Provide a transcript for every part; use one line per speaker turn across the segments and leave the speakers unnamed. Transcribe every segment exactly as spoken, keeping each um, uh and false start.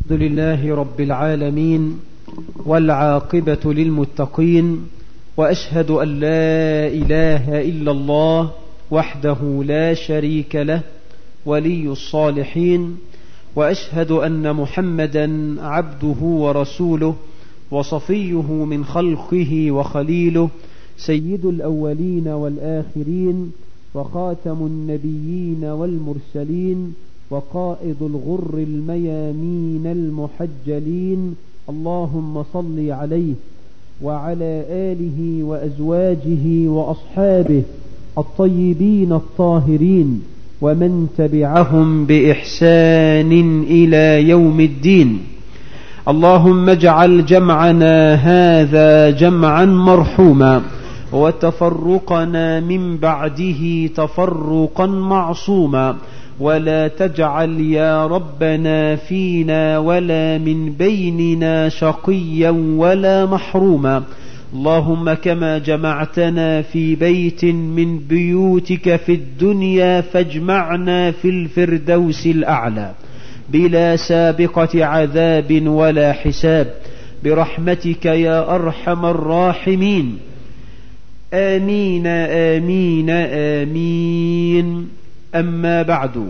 الحمد لله رب العالمين والعاقبة للمتقين، وأشهد أن لا إله إلا الله وحده لا شريك له ولي الصالحين، وأشهد أن محمدا عبده ورسوله وصفيه من خلقه وخليله، سيد الأولين والآخرين وخاتم النبيين والمرسلين وقائد الغر الميامين المحجلين. اللهم صل عليه وعلى آله وأزواجه وأصحابه الطيبين الطاهرين ومن تبعهم بإحسان إلى يوم الدين. اللهم اجعل جمعنا هذا جمعا مرحوما، وتفرقنا من بعده تفرقا معصوما، ولا تجعل يا ربنا فينا ولا من بيننا شقيا ولا محروما. اللهم كما جمعتنا في بيت من بيوتك في الدنيا فاجمعنا في الفردوس الأعلى بلا سابقة عذاب ولا حساب، برحمتك يا أرحم الراحمين. آمين آمين آمين. أما بعد،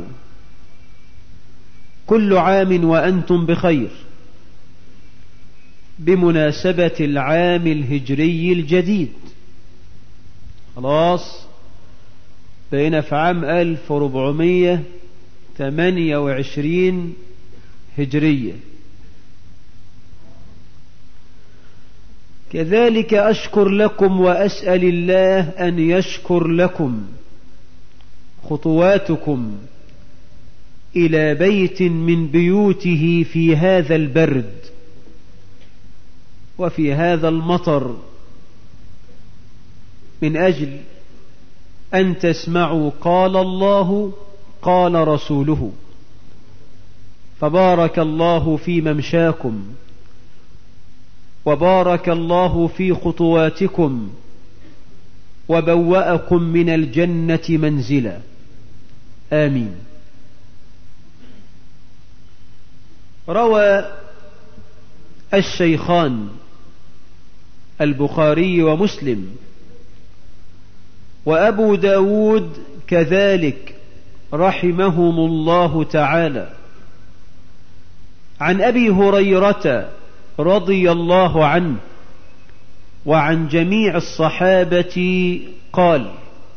كل عام وأنتم بخير بمناسبة العام الهجري الجديد. خلاص بقينا في عام ألف وأربعمائة وثمانية وعشرين هجرية. كذلك أشكر لكم وأسأل الله أن يشكر لكم خطواتكم إلى بيت من بيوته في هذا البرد وفي هذا المطر، من أجل أن تسمعوا قال الله قال رسوله. فبارك الله في ممشاكم، وبارك الله في خطواتكم، وبوأكم من الجنة منزلا. آمين. روى الشيخان البخاري ومسلم وأبو داود كذلك رحمهم الله تعالى عن أبي هريرة رضي الله عنه وعن جميع الصحابة قال: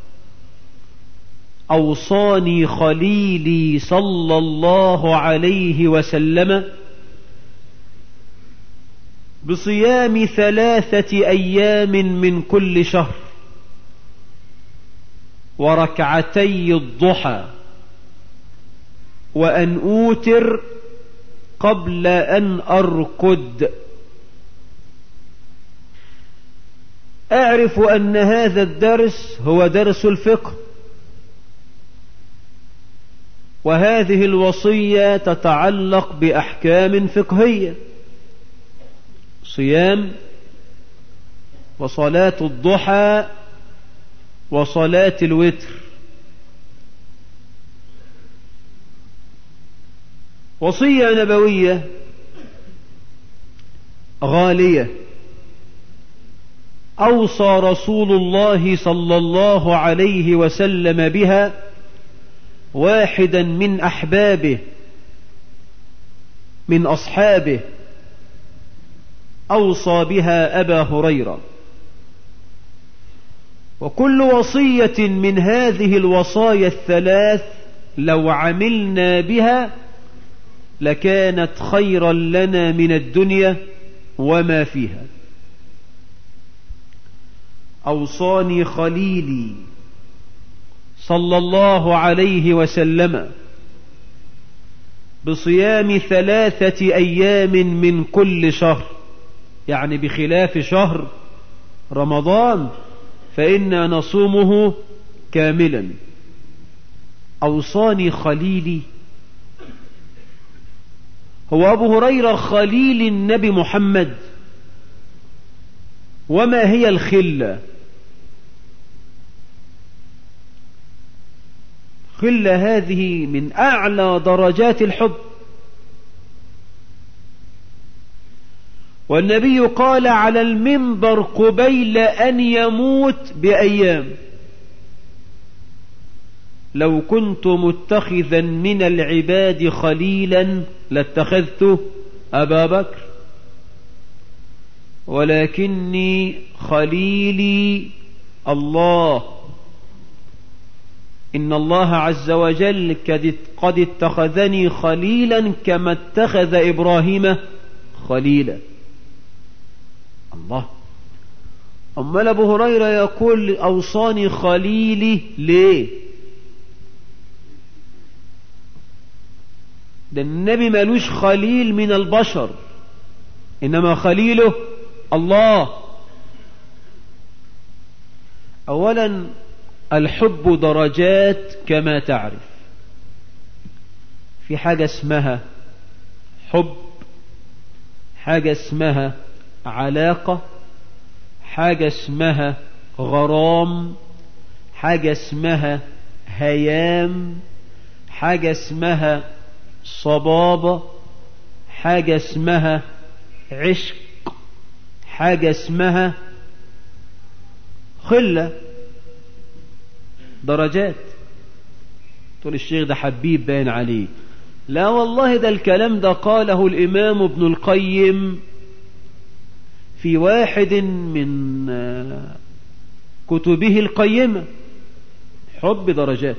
أوصاني خليلي صلى الله عليه وسلم بصيام ثلاثة أيام من كل شهر، وركعتي الضحى، وأن أوتر قبل أن أرقد. أعرف أن هذا الدرس هو درس الفقه، وهذه الوصية تتعلق بأحكام فقهية: صيام، وصلاة الضحى، وصلاة الوتر. وصية نبوية غالية أوصى رسول الله صلى الله عليه وسلم بها واحدا من أحبابه من أصحابه، أوصى بها أبا هريرة. وكل وصية من هذه الوصايا الثلاث لو عملنا بها لكانت خيرا لنا من الدنيا وما فيها. أوصاني خليلي صلى الله عليه وسلم بصيام ثلاثة أيام من كل شهر، يعني بخلاف شهر رمضان فإنا نصومه كاملا. أوصاني خليلي، هو أبو هريرة خليل النبي محمد. وما هي الخلة؟ خلة هذه من أعلى درجات الحب، والنبي قال على المنبر قبيل أن يموت بأيام: لو كنت متخذا من العباد خليلا لاتخذت أبا بكر، ولكني خليلي الله، إن الله عز وجل قد اتخذني خليلا كما اتخذ إبراهيم خليلا. الله. أمال أبو هريرة يقول أوصاني خليلي ليه؟ ده النبي مالوش خليل من البشر، إنما خليله الله. أولا الحب درجات كما تعرف، في حاجة اسمها حب، حاجة اسمها علاقة، حاجة اسمها غرام، حاجة اسمها هيام، حاجة اسمها صبابة، حاجة اسمها عشق، حاجة اسمها خلة. درجات. تقول الشيخ ده حبيب باين عليه. لا والله، ده الكلام ده قاله الإمام ابن القيم في واحد من كتبه القيمة. حب درجات.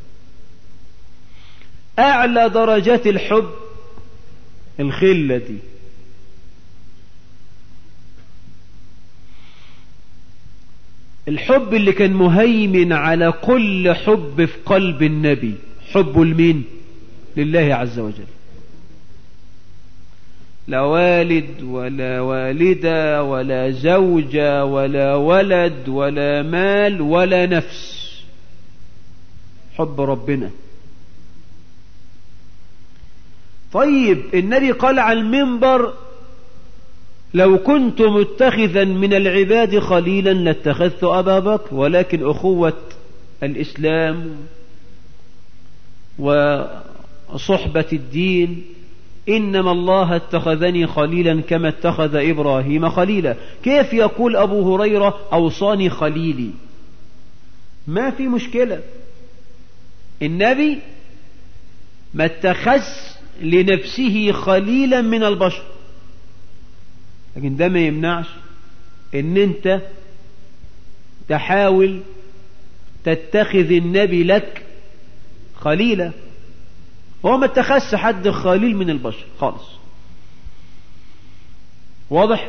أعلى درجات الحب الخلة دي. الحب اللي كان مهيمن على كل حب في قلب النبي، حب المين؟ لله عز وجل. لا والد ولا والدة ولا زوجة ولا ولد ولا مال ولا نفس، حب ربنا. طيب النبي قال على المنبر: لو كنت متخذا من العباد خليلا لاتخذت أبا بكر، ولكن أخوة الإسلام وصحبة الدين، إنما الله اتخذني خليلا كما اتخذ إبراهيم خليلا. كيف يقول أبو هريرة أوصاني خليلي؟ ما في مشكلة. النبي ما اتخذ لنفسه خليلا من البشر، لكن ده ما يمنعش ان انت تحاول تتخذ النبي لك خليلا. هو ما اتخذش حد خليل من البشر خالص. واضح؟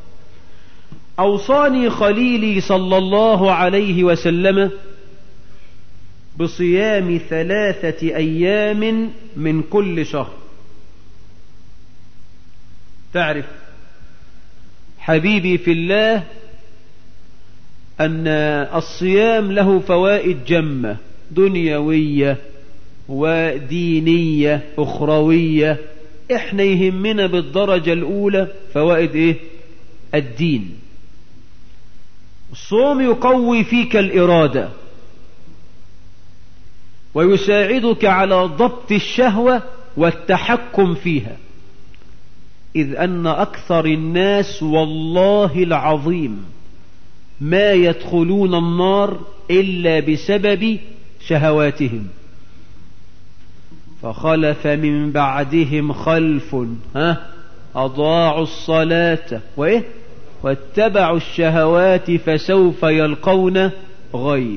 أوصاني خليلي صلى الله عليه وسلم بصيام ثلاثة أيام من كل شهر. تعرف حبيبي في الله أن الصيام له فوائد جمة دنيوية ودينية أخروية. إحنا يهمنا بالدرجة الأولى فوائد إيه؟ الدين. الصوم يقوي فيك الإرادة ويساعدك على ضبط الشهوة والتحكم فيها، إذ أن أكثر الناس والله العظيم ما يدخلون النار إلا بسبب شهواتهم. فخلف من بعدهم خلف ها أضاعوا الصلاة وإيه واتبعوا الشهوات فسوف يلقون غي.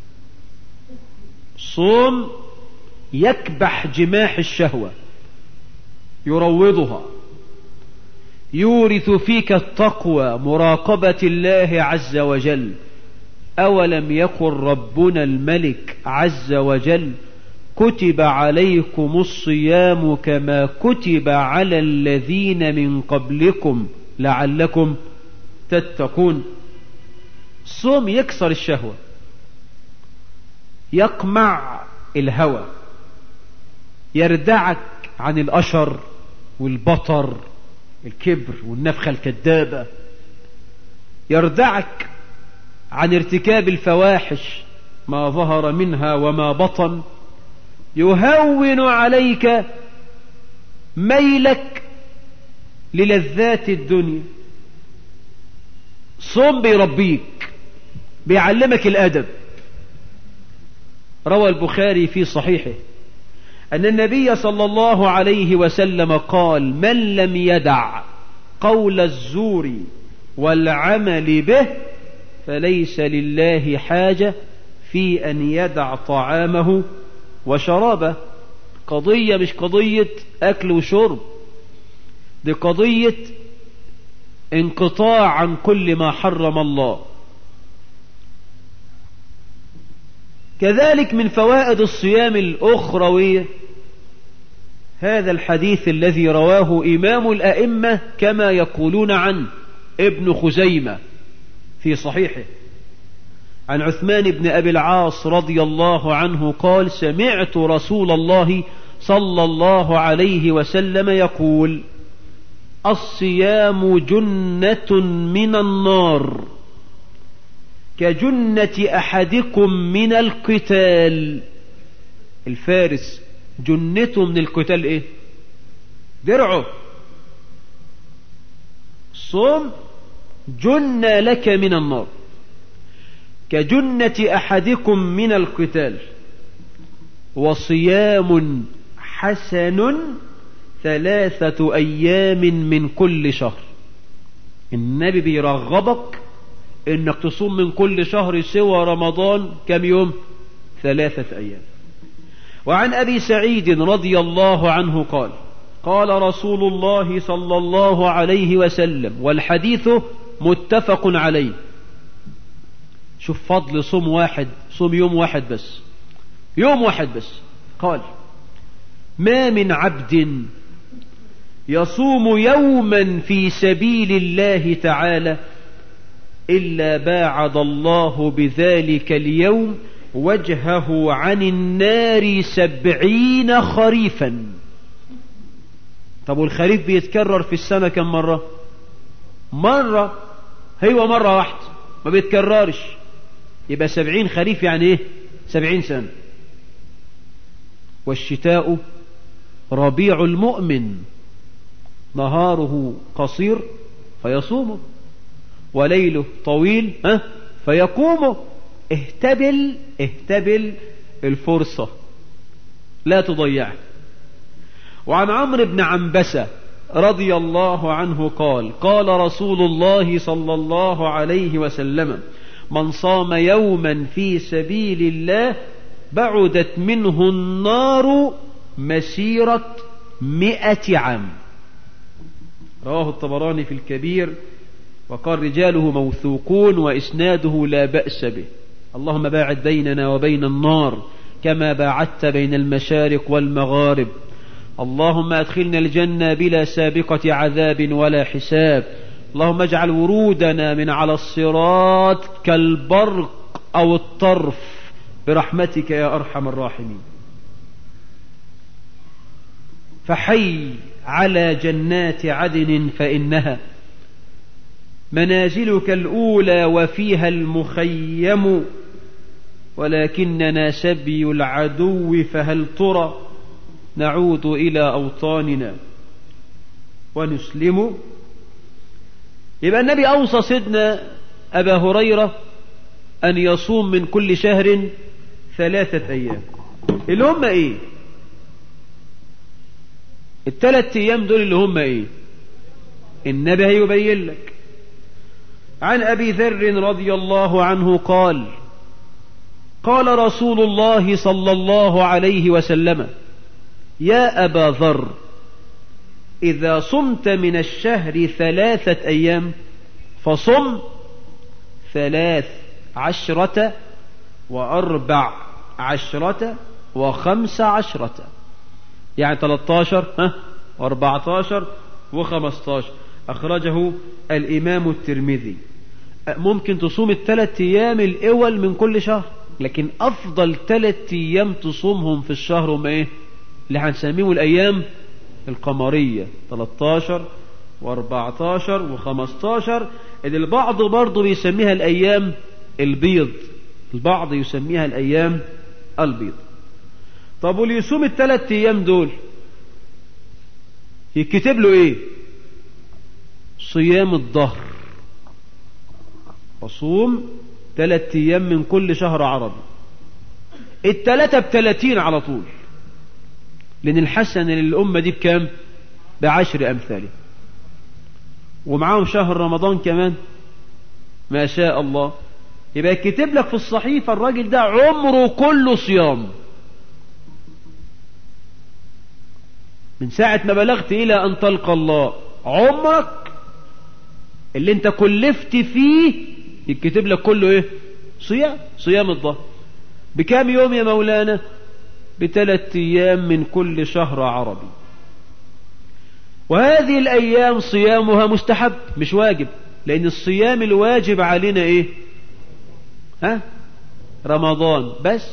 صوم يكبح جماح الشهوة، يروضها، يورث فيك التقوى، مراقبة الله عز وجل. أولم يكن ربنا الملك عز وجل كتب عليكم الصيام كما كتب على الذين من قبلكم لعلكم تتقون. الصوم يكسر الشهوة، يقمع الهوى، يردعك عن الأشر والبطر، الكبر والنفخة الكذابة، يردعك عن ارتكاب الفواحش ما ظهر منها وما بطن، يهون عليك ميلك للذات الدنيا. صوم بيربيك، بيعلمك الأدب. روى البخاري في صحيحه أن النبي صلى الله عليه وسلم قال: من لم يدع قول الزور والعمل به فليس لله حاجة في أن يدع طعامه وشرابه. قضية مش قضية أكل وشرب، دي قضية انقطاع عن كل ما حرم الله. كذلك من فوائد الصيام الأخروية هذا الحديث الذي رواه إمام الأئمة كما يقولون عنه ابن خزيمة في صحيحه عن عثمان بن أبي العاص رضي الله عنه قال: سمعت رسول الله صلى الله عليه وسلم يقول: الصيام جنة من النار كجنة أحدكم من القتال. الفارس جنته من القتال ايه؟ درعه. الصوم جنة لك من النار كجنة أحدكم من القتال. وصيام حسن ثلاثة أيام من كل شهر. النبي بيرغبك انك تصوم من كل شهر سوى رمضان كم يوم؟ ثلاثة أيام. وعن أبي سعيد رضي الله عنه قال: قال رسول الله صلى الله عليه وسلم، والحديث متفق عليه. شوف فضل صوم واحد، صوم يوم واحد بس، يوم واحد بس. قال: ما من عبد يصوم يوما في سبيل الله تعالى إلا باعد الله بذلك اليوم وجهه عن النار سبعين خريفا. طب والخريف بيتكرر في السنة كم مرة؟ مرة، هو مرة واحدة ما بيتكررش. يبقى سبعين خريف يعني ايه؟ سبعين سنة. والشتاء ربيع المؤمن، نهاره قصير فيصومه وليله طويل ها فيقومه. اهتبل اهتبل الفرصة، لا تضيعها. وعن عمرو بن عنبسة رضي الله عنه قال: قال رسول الله صلى الله عليه وسلم: من صام يوما في سبيل الله بعدت منه النار مسيرة مئة عام. رواه الطبراني في الكبير وقال: رجاله موثوقون وإسناده لا بأس به. اللهم باعد بيننا وبين النار كما باعدت بين المشارق والمغارب. اللهم أدخلنا الجنة بلا سابقة عذاب ولا حساب. اللهم اجعل ورودنا من على الصراط كالبرق أو الطرف برحمتك يا أرحم الراحمين. فحي على جنات عدن فإنها منازلك الأولى وفيها المخيم، ولكننا سبي العدو فهل ترى نعود إلى أوطاننا ونسلم. يبقى النبي أوصى سيدنا أبا هريرة أن يصوم من كل شهر ثلاثة أيام. اللي هم إيه؟ الثلاث أيام دول اللي هم إيه؟ النبي هيبين لك. عن أبي ذر رضي الله عنه قال: قال رسول الله صلى الله عليه وسلم: يا أبا ذر، إذا صمت من الشهر ثلاثة أيام فصم ثلاث عشرة وأربع عشرة وخمس عشرة، يعني ثلاثة عشر وأربعة عشر وخمسة عشر. أخرجه الإمام الترمذي. ممكن تصوم الثلاث أيام الأول من كل شهر، لكن أفضل ثلاث أيام تصومهم في الشهر هم إيه؟ اللي هنسميهم الأيام القمرية، ثلاثة عشر وأربعة عشر وخمسة عشر. إذ البعض برضو بيسميها الأيام البيض، البعض يسميها الأيام البيض. طب واللي يصوم الثلاث أيام دول يكتب له إيه؟ صيام الظهر، وصوم ثلاث أيام من كل شهر عربي. التلاتة بثلاثين على طول، لأن الحسنة للأمة دي بكام؟ بعشر أمثاله، ومعاهم شهر رمضان كمان، ما شاء الله. يبقى كتب لك في الصحيفة الراجل ده عمره كله صيام، من ساعة ما بلغت إلى أن تلقى الله، عمرك اللي انت كلفت فيه يكتب لك كله ايه؟ صيام. صيام الظهر بكام يوم يا مولانا؟ بثلاث ايام من كل شهر عربي. وهذه الايام صيامها مستحب مش واجب، لان الصيام الواجب علينا ايه؟ ها؟ رمضان بس.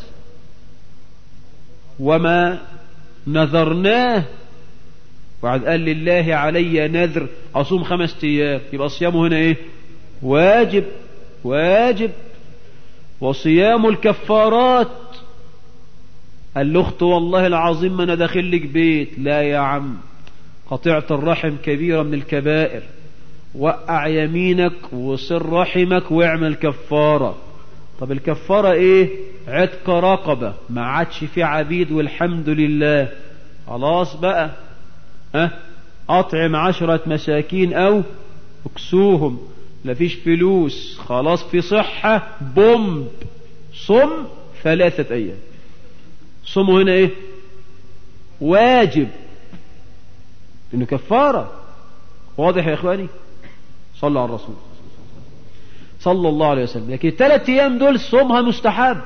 وما نذرناه، وعد قال لله علي نذر أصوم خمس أيام، يبقى صيامه هنا إيه؟ واجب. واجب. وصيام الكفارات، قال له أخت والله العظيم ما أنا داخل لك بيت، لا يا عم، قطيعة الرحم كبيرة من الكبائر، وقع يمينك وصر رحمك واعمل كفارة. طب الكفارة إيه؟ عتق رقبة، ما عادش في عبيد والحمد لله، خلاص بقى، ها؟ أطعم عشرة مساكين أو اكسوهم، مفيش فلوس، خلاص في صحة، بومب، صم ثلاثة أيام. صموا هنا إيه؟ واجب، إنه كفارة. واضح يا إخواني؟ صلوا على الرسول صلى الله عليه وسلم. لكن الثلاث أيام دول صومها مستحب.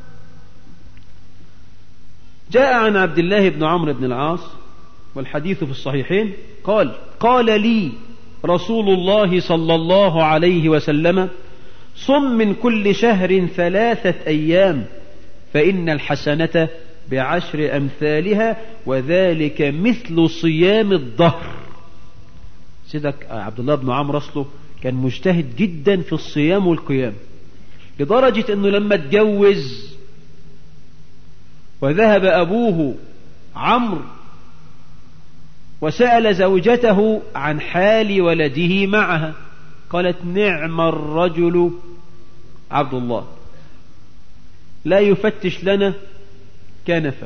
جاء عن عبد الله بن عمرو بن العاص والحديث في الصحيحين قال: قال لي رسول الله صلى الله عليه وسلم: صم من كل شهر ثلاثة أيام فإن الحسنة بعشر أمثالها وذلك مثل صيام الظهر. سيدك عبد الله بن عمرو أصله كان مجتهد جدا في الصيام والقيام، لدرجة أنه لما اتجوز وذهب أبوه عمرو وسأل زوجته عن حال ولده معها، قالت: نعم الرجل عبد الله، لا يفتش لنا كنفا.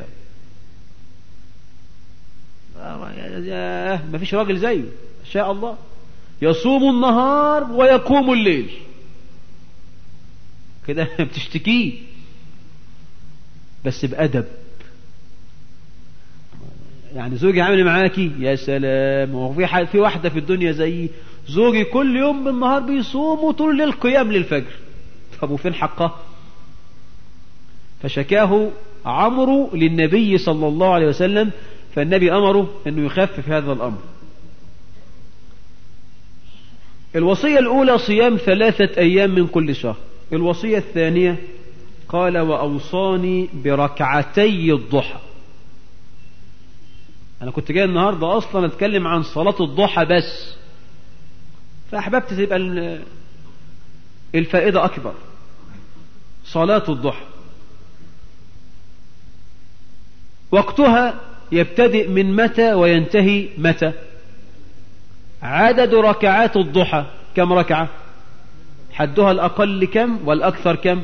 ما فيش راجل زيه ما شاء الله، يصوم النهار ويقوم الليل كده بتشتكيه، بس بأدب. يعني زوجي عامل معاكي يا سلام، هو في في واحدة في الدنيا زيي؟ زوجي كل يوم بالنهار بيصوم وطول الليل قيام للفجر، طب وفين حقه؟ فشكاه عمرو للنبي صلى الله عليه وسلم، فالنبي أمره أنه يخفف هذا الأمر. الوصية الأولى صيام ثلاثة أيام من كل شهر. الوصية الثانية قال: وأوصاني بركعتي الضحى. أنا كنت جاي النهاردة أصلا أتكلم عن صلاة الضحى بس، فأحببت تبقى الفائدة أكبر. صلاة الضحى وقتها يبتدئ من متى وينتهي متى؟ عدد ركعات الضحى كم ركعة؟ حدها الأقل كم والأكثر كم؟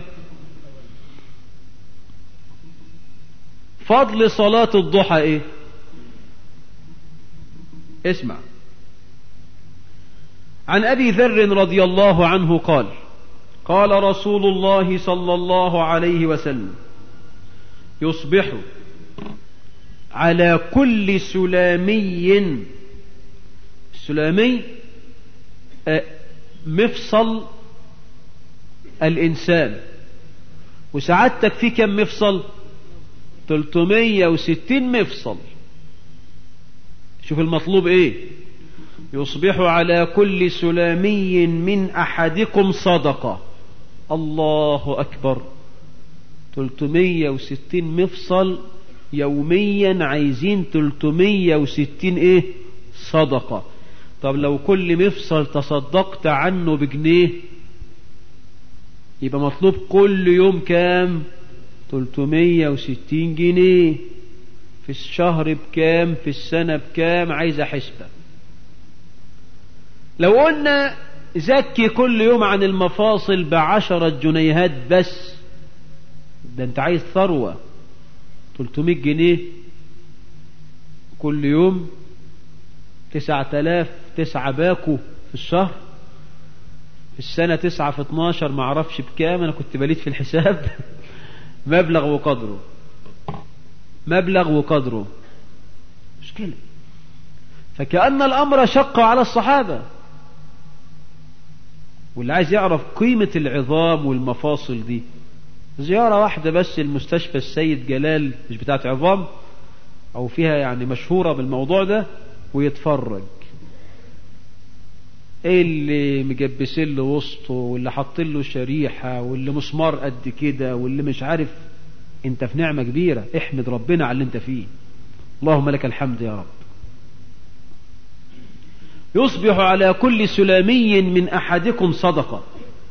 فضل صلاة الضحى إيه؟ اسمع. عن أبي ذر رضي الله عنه قال: قال رسول الله صلى الله عليه وسلم: يصبح على كل سلامي، السلامي مفصل الإنسان، وسعادتك في كم مفصل؟ ثلاثمائة وستين مفصل. شوف المطلوب ايه؟ يصبح على كل سلامي من أحدكم صدقة. الله أكبر، ثلاثمائة وستين مفصل يوميا، عايزين ثلاثمائة وستين ايه؟ صدقة. طب لو كل مفصل تصدقت عنه بجنيه، يبقى مطلوب كل يوم كام؟ ثلاثمائة وستين جنيه. في الشهر بكام؟ في السنة بكام؟ عايزة حسبة. لو قلنا زكي كل يوم عن المفاصل بعشرة جنيهات بس، ده انت عايز ثروة، ثلاثمائة جنيه كل يوم، تسعة آلاف تسعة باكو في الشهر، في السنة تسعة في اتناشر ما اعرفش بكام، انا كنت بليت في الحساب. مبلغ وقدره، مبلغ وقدره، مشكلة. فكأن الأمر شق على الصحابة. واللي عايز يعرف قيمة العظام والمفاصل دي، زيارة واحدة بس المستشفى السيد جلال، مش بتاعت عظام أو فيها يعني مشهورة بالموضوع ده، ويتفرج ايه اللي مجبسين له وسطه، واللي حاطين له شريحة، واللي مسمار قد كده، واللي مش عارف. انت في نعمة كبيرة، احمد ربنا على اللي انت فيه. اللهم لك الحمد يا رب. يصبح على كل سلامي من أحدكم صدقة.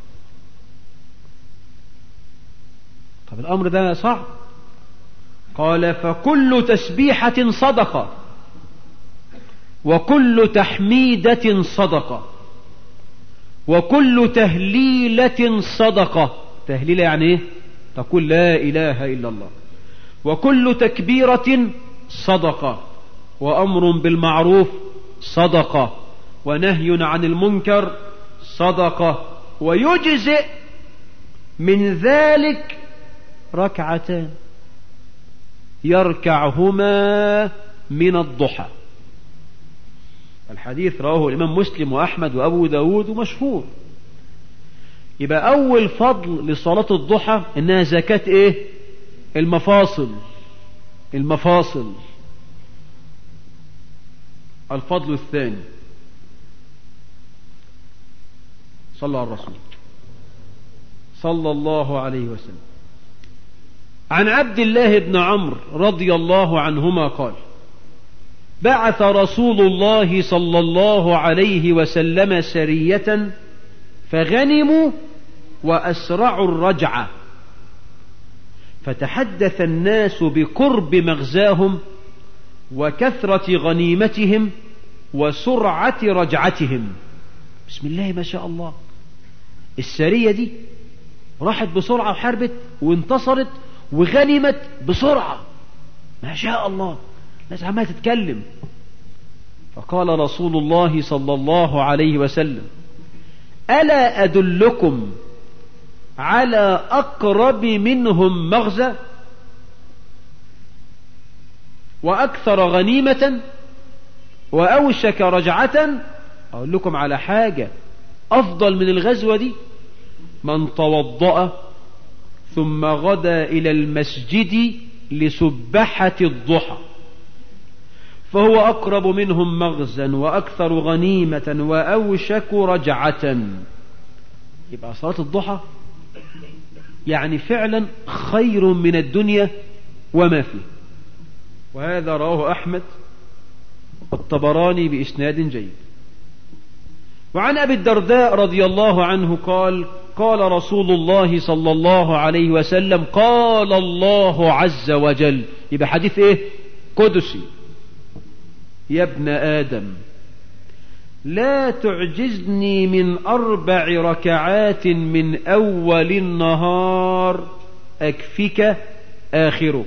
طب الأمر ده صعب. قال فكل تسبيحة صدقة، وكل تحميدة صدقة، وكل تهليلة صدقة. تهليلة يعني ايه؟ تقول لا إله إلا الله. وكل تكبيرة صدقة، وأمر بالمعروف صدقة، ونهي عن المنكر صدقة، ويجزئ من ذلك ركعتان يركعهما من الضحى. الحديث رواه الإمام مسلم وأحمد وأبو داود ومشهور. يبقى أول فضل لصلاة الضحى إنها زكاة إيه؟ المفاصل. المفاصل. الفضل الثاني، صلى على الرسول صلى الله عليه وسلم. عن عبد الله بن عمرو رضي الله عنهما قال: بعث رسول الله صلى الله عليه وسلم سرية فغنموا وأسرعوا الرجعة، فتحدث الناس بقرب مغزاهم وكثرة غنيمتهم وسرعة رجعتهم. بسم الله ما شاء الله. السرية دي راحت بسرعة وحاربت وانتصرت وغنمت بسرعة، ما شاء الله. الناس عمالة تتكلم. فقال رسول الله صلى الله عليه وسلم: ألا أدلكم على أقرب منهم مغزى وأكثر غنيمة وأوشك رجعة؟ أقول لكم على حاجة أفضل من الغزوة دي. من توضأ ثم غدا إلى المسجد لسبحة الضحى فهو أقرب منهم مغزا وأكثر غنيمة وأوشك رجعة. يبقى صلاة الضحى يعني فعلا خير من الدنيا وما فيه. وهذا رواه أحمد والطبراني بإسناد جيد. وعن أبي الدرداء رضي الله عنه قال: قال رسول الله صلى الله عليه وسلم: قال الله عز وجل. يبقى حديث ايه؟ قدسي. يا ابن آدم لا تعجزني من أربع ركعات من أول النهار أكفك آخره.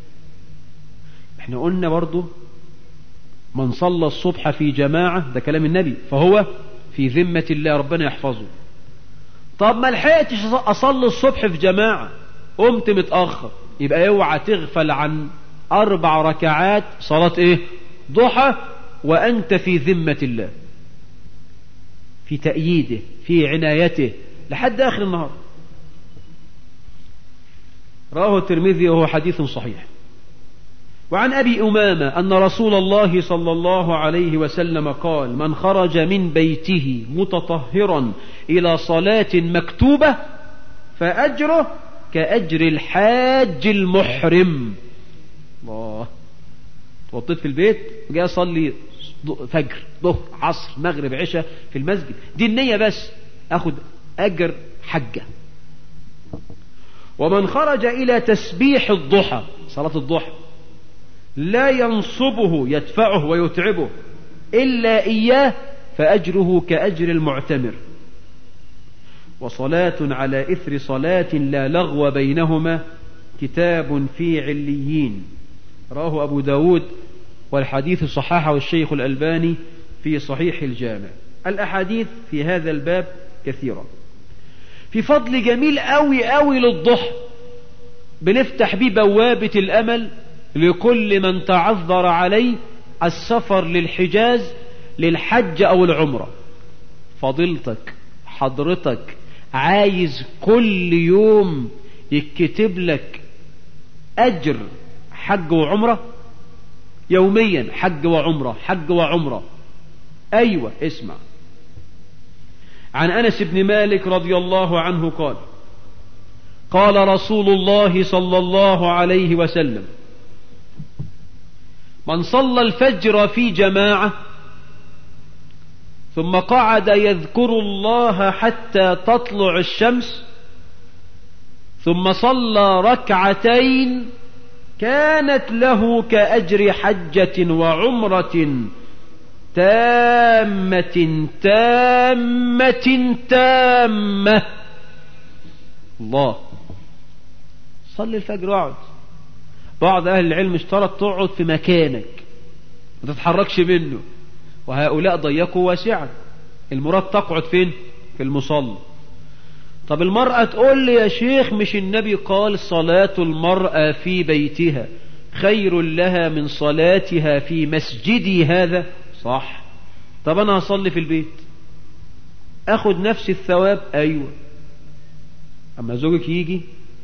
احنا قلنا برضو من صلى الصبح في جماعة، ده كلام النبي، فهو في ذمة الله، ربنا يحفظه. طب ما لحقتش أصلي الصبح في جماعة، قمت متأخر، يبقى اوعى تغفل عن أربع ركعات صلاة ايه؟ ضحى، وأنت في ذمة الله، في تأييده، في عنايته لحد آخر النهار. رواه الترمذي وهو حديث صحيح. وعن أبي أمامة أن رسول الله صلى الله عليه وسلم قال: من خرج من بيته متطهرا إلى صلاة مكتوبة فأجره كأجر الحاج المحرم. الله، توضيت في البيت وجاء أصلي فجر ظهر عصر مغرب عشاء في المسجد، دي النية بس، أخذ أجر حجة. ومن خرج إلى تسبيح الضحى، صلاة الضحى، لا ينصبه يدفعه ويتعبه إلا إياه فأجره كأجر المعتمر. وصلاة على إثر صلاة لا لغو بينهما كتاب في عليين، رواه أبو داود، والحديث صححه الشيخ الألباني في صحيح الجامع. الأحاديث في هذا الباب كثيرة. في فضل جميل أوي أوي للضحى بنفتح بيه بوابة الأمل لكل من تعذر عليه السفر للحجاز للحج أو العمرة. فضيلتك حضرتك عايز كل يوم يكتب لك أجر حج وعمرة يوميا، حج وعمرة حج وعمرة. أيوة اسمع، عن أنس بن مالك رضي الله عنه قال: قال رسول الله صلى الله عليه وسلم: من صلى الفجر في جماعة ثم قعد يذكر الله حتى تطلع الشمس ثم صلى ركعتين كانت له كأجر حجة وعمرة تامة تامة تامة. الله، صلي الفجر واقعد. بعض أهل العلم اشترط تقعد في مكانك ما تتحركش منه، وهؤلاء ضيقوا واسعا. المراد تقعد فين؟ في المصلى. طب المرأة تقول لي يا شيخ مش النبي قال صلاة المرأة في بيتها خير لها من صلاتها في مسجدي هذا؟ صح. طب أنا هصلي في البيت أخذ نفس الثواب؟ أيوة. أما زوجك يجي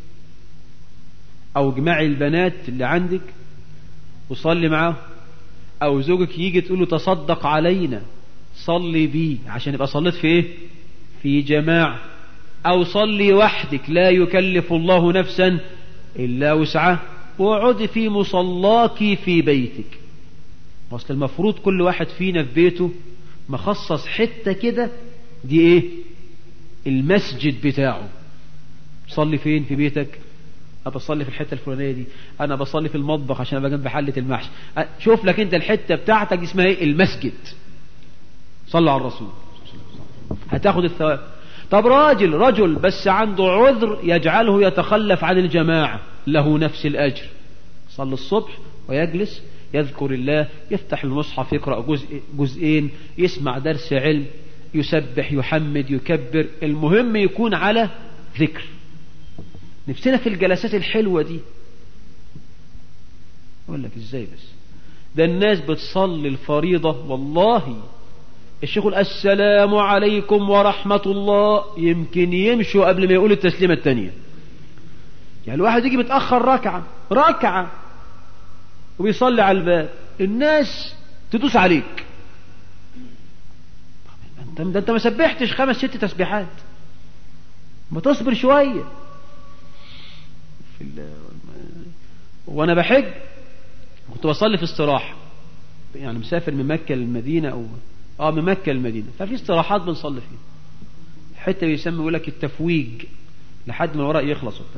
أو جماعي البنات اللي عندك وصلي معاه، أو زوجك يجي تقول له تصدق علينا صلي بيه عشان يبقى صليت في إيه؟ في جماعة. أو صلي وحدك لا يكلف الله نفسا إلا وسعها، واقعدي في مصلاك في بيتك. أصل المفروض كل واحد فينا في بيته مخصص حتة كده، دي إيه؟ المسجد بتاعه. صلي فين في بيتك؟ أنا بصلي في الحتة الفلانية دي، أنا بصلي في المطبخ عشان أبقى جنب حلة المحشي. شوف لك أنت الحتة بتاعتك اسمها إيه؟ المسجد. صلى على الرسول هتاخد الثواب. طب راجل رجل بس عنده عذر يجعله يتخلف عن الجماعة، له نفس الأجر. صلي الصبح ويجلس يذكر الله، يفتح المصحف يقرأ جزء جزئين، يسمع درس علم، يسبح يحمد يكبر، المهم يكون على ذكر. نفسنا في الجلسات الحلوة دي. أقول لك إزاي بس؟ ده الناس بتصلي الفريضة والله الشيخ يقول السلام عليكم ورحمة الله، يمكن يمشوا قبل ما يقول التسليمة التانية. يعني الواحد يجي متأخر ركعة ركعة وبيصلي على الباب، الناس تدوس عليك. انت ده انت ما سبحتش خمس ست تسبيحات، ما تصبر شوية. في ال... وانا بحج كنت بصلي في استراحة، يعني مسافر من مكة للمدينة او اه من مكة للمدينة، ففي استراحات بنصلي فيها. حتى بيسمي يقول لك التفويج لحد ما الورق يخلص وبتاع.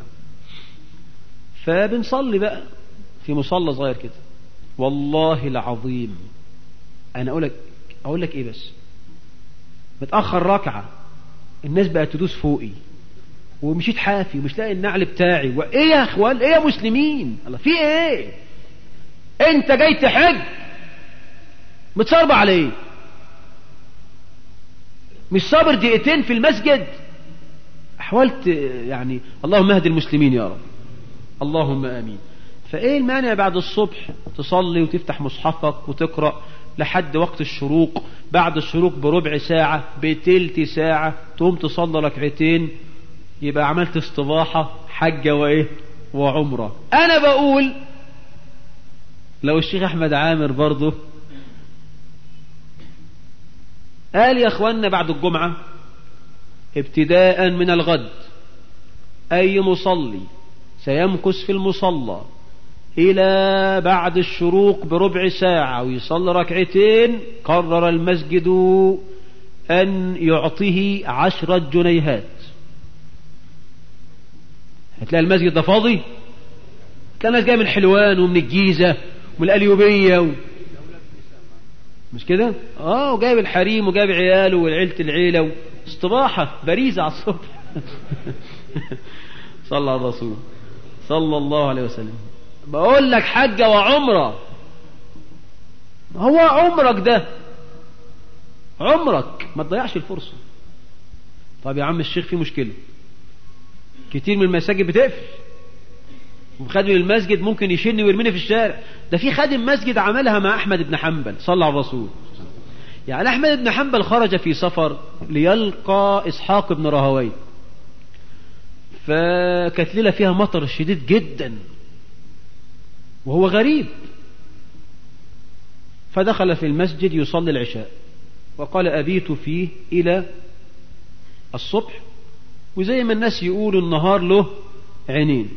فبنصلي بقى في مصلى صغير كده، والله العظيم انا اقول لك اقول لك ايه بس، متاخر ركعه الناس بقت تدوس فوقي، ومشيت حافي ومش لاقي النعل بتاعي، وايه يا اخوان ايه يا مسلمين؟ الله في ايه؟ انت جاي تحج متصرب عليه، مش صابر دقيقتين في المسجد؟ حاولت يعني، اللهم اهد المسلمين يا رب، اللهم امين. فايه المانع بعد الصبح تصلي وتفتح مصحفك وتقرأ لحد وقت الشروق، بعد الشروق بربع ساعة بتلت ساعة تقوم تصلي ركعتين، يبقى عملت استباحة حجة وايه وعمرة. انا بقول لو الشيخ احمد عامر برضه قال يا اخوانا بعد الجمعة ابتداء من الغد اي مصلي سيمكث في المصلى إلى بعد الشروق بربع ساعة ويصلي ركعتين، قرر المسجد أن يعطيه عشرة جنيهات. هتلاقي المسجد ده فاضي، تلاقي الناس جاية من حلوان ومن الجيزة ومن القليوبية و... مش كده؟ اه وجايب الحريم وجايب عياله والعيلة العيلة استباحة بريزة على الصبح. صلى على الرسول صلى الله عليه وسلم. بقول لك حجة وعمرة، هو عمرك ده عمرك ما تضيعش الفرصة. طب يا عم الشيخ في مشكلة، كتير من المساجد بتقفل، وخادم المسجد ممكن يشيلني ويرميني في الشارع. ده في خادم مسجد عملها مع أحمد بن حنبل صلى على الرسول. يعني أحمد بن حنبل خرج في سفر ليلقى إسحاق بن راهويه، فكانت ليلة فيها مطر شديد جدا وهو غريب، فدخل في المسجد يصلي العشاء وقال أبيت فيه إلى الصبح. وزي ما الناس يقولوا النهار له عينين،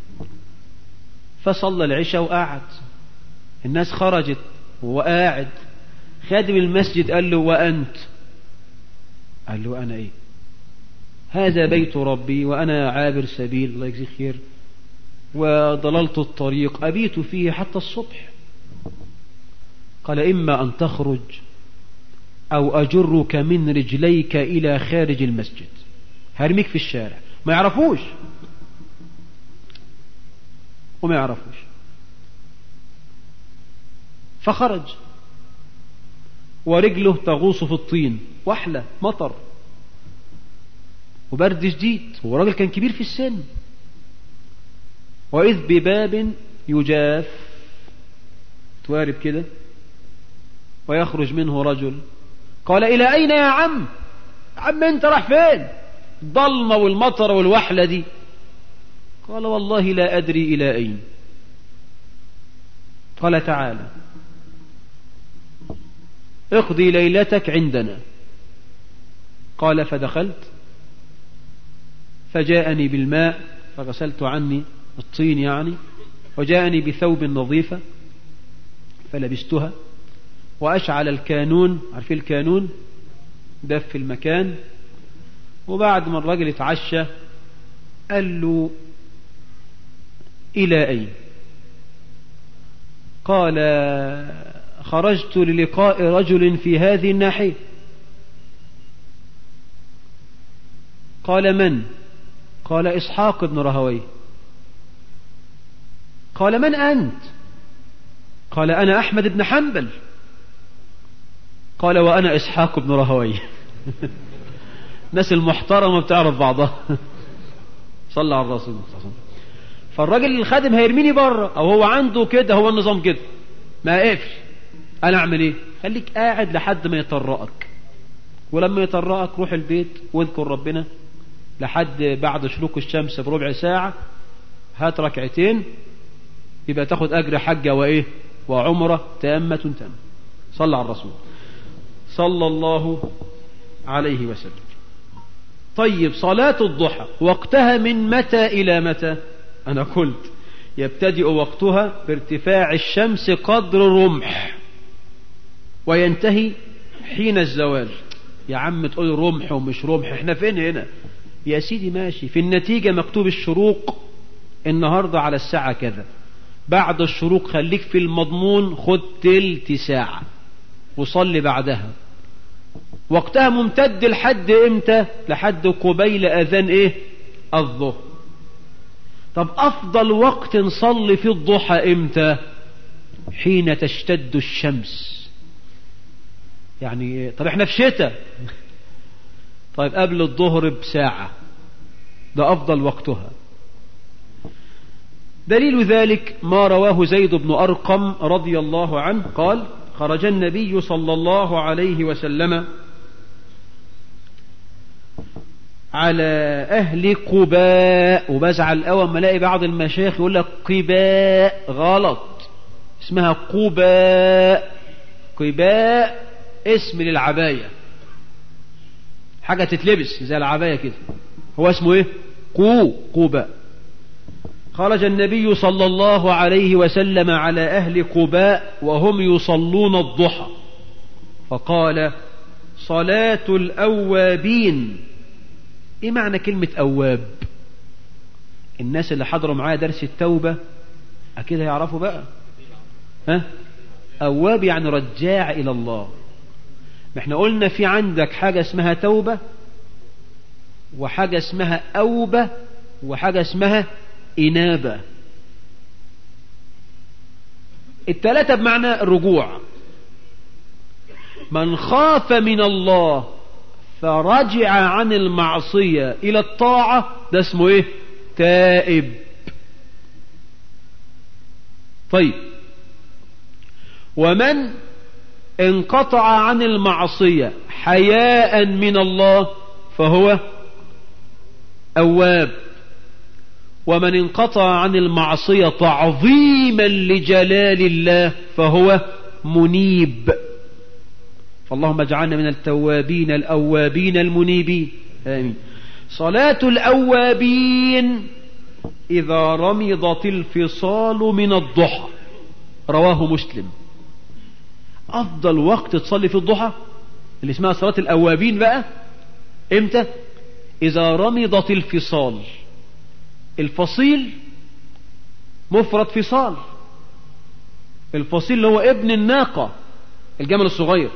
فصلى العشاء وقعد، الناس خرجت وهو قاعد. خادم المسجد قال له وأنت؟ قال له أنا إيه؟ هذا بيت ربي وأنا عابر سبيل الله يجزيه خير وضللت الطريق، أبيت فيه حتى الصبح. قال إما أن تخرج أو أجرك من رجليك إلى خارج المسجد، هرميك في الشارع. ما يعرفوش وما يعرفوش. فخرج ورجله تغوص في الطين، وحلة مطر وبرد شديد، هو راجل كان كبير في السن. وإذ بباب يجاف، توارب كده، ويخرج منه رجل. قال إلى أين يا عم؟ عم أنت راح فين؟ الضلمة والمطر والوحلة دي. قال والله لا أدري إلى أين. قال تعالى اقضي ليلتك عندنا. قال فدخلت فجاءني بالماء فغسلت عني الطين يعني، وجاءني بثوب نظيفة فلبستها، وأشعل الكانون، عارفين الكانون ده في المكان. وبعد ما الرجل اتعشى قال له إلى أين؟ قال خرجت للقاء رجل في هذه الناحية. قال من؟ قال إسحاق بن راهويه. قال من أنت؟ قال أنا أحمد بن حنبل. قال وأنا إسحاق بن راهويه. ناس المحترمة بتعرف بعضها. صلى على الرسول. فالراجل الخادم هيرميني بره، أو هو عنده كده، هو النظام كده ما قفل. أنا أعمل إيه؟ خليك قاعد لحد ما يطرقك، ولما يطرقك روح البيت واذكر ربنا لحد بعد شروق الشمس بربع ساعة، هات ركعتين، يبقى تاخد أجر حجة وإيه وعمرة تامة تامة. صلى على الرسول صلى الله عليه وسلم. طيب صلاة الضحى وقتها من متى إلى متى؟ أنا قلت يبتدئ وقتها بارتفاع الشمس قدر رمح وينتهي حين الزوال. يا عم تقول رمح ومش رمح، احنا فين هنا يا سيدي؟ ماشي، في النتيجة مكتوب الشروق النهاردة على الساعة كذا، بعد الشروق خليك في المضمون، خد تلت ساعة وصلي بعدها. وقتها ممتد لحد امتى؟ لحد قبيل اذان ايه الظهر. طب افضل وقت نصلي في الضحى امتى؟ حين تشتد الشمس. يعني طب احنا في شتاء. طيب قبل الظهر بساعة، ده افضل وقتها. دليل ذلك ما رواه زيد بن أرقم رضي الله عنه قال خرج النبي صلى الله عليه وسلم على أهل قباء. وبزعل أول ما الاقي بعض المشايخ يقول لك قباء، غلط، اسمها قباء. قباء اسم للعباية، حاجة تتلبس زي العباية كده، هو اسمه ايه؟ قو قباء. خرج النبي صلى الله عليه وسلم على أهل قباء وهم يصلون الضحى، فقال صلاة الأوابين. ايه معنى كلمة أواب؟ الناس اللي حضروا معايا درس التوبة أكيد هيعرفوا بقى. ها؟ أواب يعني رجاع إلى الله. ما احنا قلنا في عندك حاجة اسمها توبة، وحاجة اسمها أوبة، وحاجة اسمها إنابة. الثلاثة بمعنى الرجوع. من خاف من الله فرجع عن المعصية إلى الطاعة ده اسمه ايه؟ تائب. طيب، ومن انقطع عن المعصية حياء من الله فهو أواب. ومن انقطع عن المعصية تعظيما لجلال الله فهو منيب. فاللهم اجعلنا من التوابين الأوابين المنيبين، آمين. صلاة الأوابين إذا رمضت الفصال من الضحى، رواه مسلم. أفضل وقت تصلي في الضحى اللي اسمها صلاة الأوابين بقى إمتى؟ إذا رمضت الفصال. الفصيل مفرد فصال. الفصيل اللي هو ابن الناقة، الجمل الصغير،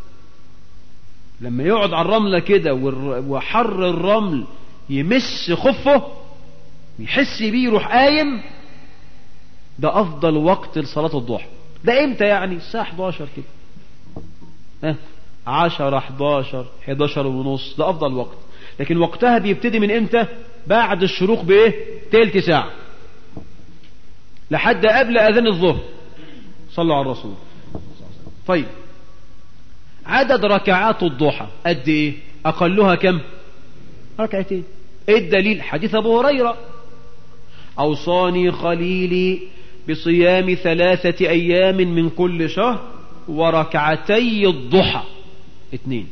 لما يقعد على الرملة كده وحر الرمل يمس خفه يحس بيه يروح قايم، ده أفضل وقت لصلاة الضحى. ده إمتى يعني؟ الساعة احداشر كده، ها عشرة احداشر احداشر ونص، ده أفضل وقت. لكن وقتها بيبتدي من إمتى؟ بعد الشروق بإيه؟ تلت ساعة لحد قبل أذان الظهر. صلوا على الرسول. طيب، عدد ركعات الضحى قد إيه؟ أقلها كم؟ ركعتين. إيه الدليل؟ حديث أبو هريرة: أوصاني خليلي بصيام ثلاثة أيام من كل شهر وركعتي الضحى اثنين.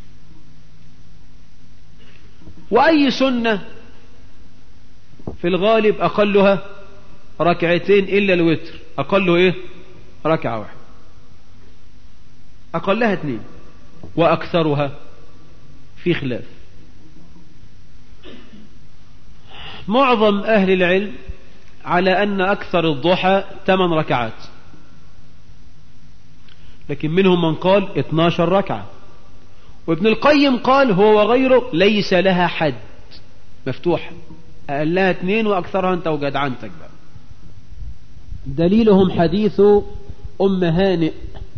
وأي سنة في الغالب أقلها ركعتين إلا الوتر، أقله إيه؟ ركعة واحدة. أقلها اثنين وأكثرها في خلاف. معظم أهل العلم على أن أكثر الضحى ثمان ركعات، لكن منهم من قال اثناشر ركعة. وابن القيم قال هو وغيره ليس لها حد، مفتوحة، أقلها اثنين وأكثرها أنت وجدعنتك بقى. دليلهم حديث أم هانئ.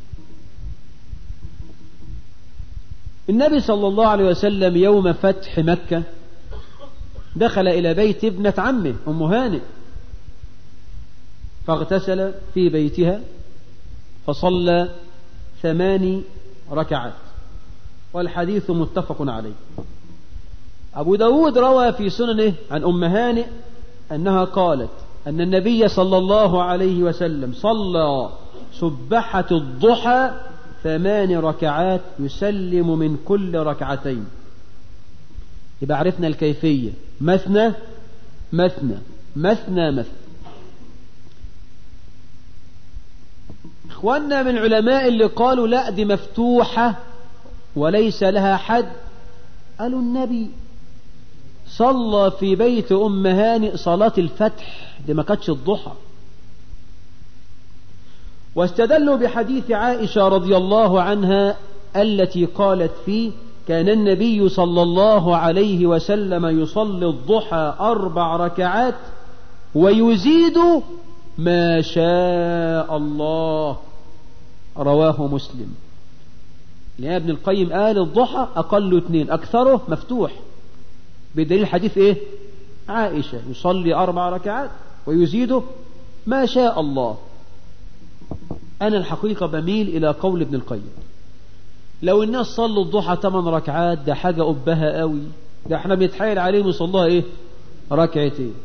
النبي صلى الله عليه وسلم يوم فتح مكة دخل إلى بيت ابنة عمه أم هانئ، فاغتسل في بيتها فصلى ثماني ركعات، والحديث متفق عليه. أبو داود روى في سننه عن أم هانئ أنها قالت أن النبي صلى الله عليه وسلم صلى سبحة الضحى ثمان ركعات يسلم من كل ركعتين. يبقى عرفنا الكيفية: مثنى مثنى مثنى مثنى. إخواننا من العلماء اللي قالوا لا دي مفتوحة وليس لها حد، قالوا النبي صلى في بيت أم هانئ صلاة الفتح، دي ما كانتش الضحى. واستدلوا بحديث عائشة رضي الله عنها التي قالت فيه: كان النبي صلى الله عليه وسلم يصلي الضحى أربع ركعات ويزيد ما شاء الله، رواه مسلم. لأن ابن القيم قال الضحى أقل اثنين أكثره مفتوح، بدليل حديث إيه؟ عائشة يصلي أربع ركعات ويزيد ما شاء الله. أنا الحقيقة بميل إلى قول ابن القيم، لو الناس صلوا الضحى ثمان ركعات ده حاجة أبها قوي، ده احنا بنتحايل عليهم يصلوها إيه؟ ركعتين.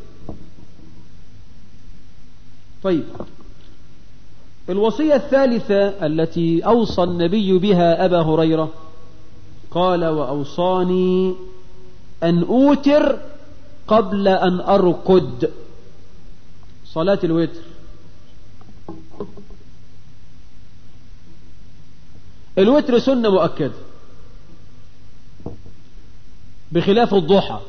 طيب، الوصية الثالثة التي أوصى النبي بها أبا هريرة قال: وأوصاني أن أوتر قبل أن أرقد. صلاة الوتر. الوتر سنة مؤكدة بخلاف الضحى.